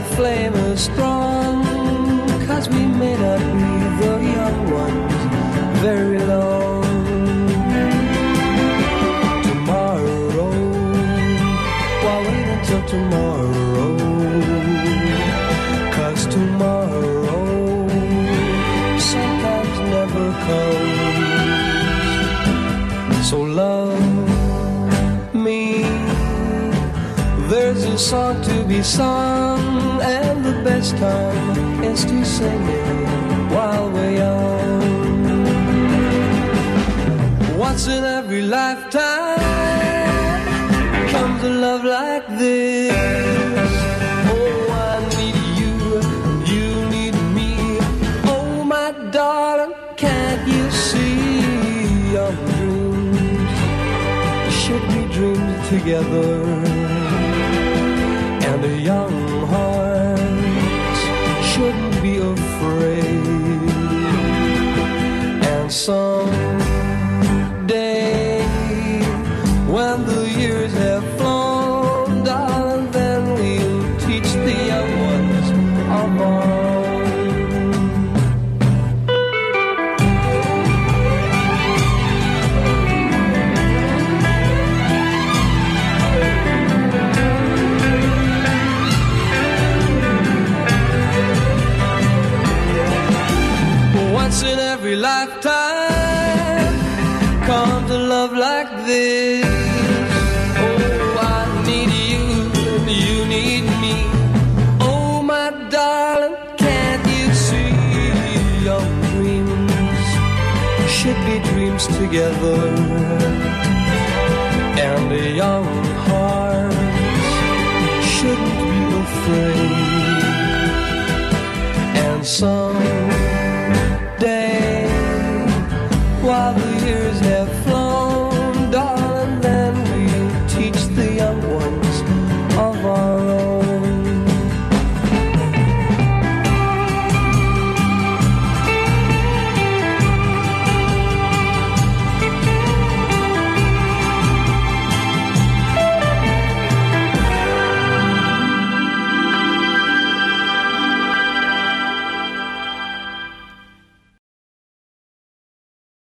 flame is strong, 'cause we may not be the young ones very long. Tomorrow, why wait until tomorrow? 'Cause tomorrow sometimes never comes. So love me, there's a song to be sung, and the best time is to sing it while we're young. Once in every lifetime comes a love like this. Oh, I need you, you need me. Oh, my darling, can't you see your dreams should be dreamed together? And a young heart shouldn't be afraid. And someday, when the years have flown, darling, then we'll teach the young ones our own. Once in every lifetime comes a love like this. Oh, I need you and you need me. Oh, my darling, can't you see your dreams should be dreams together?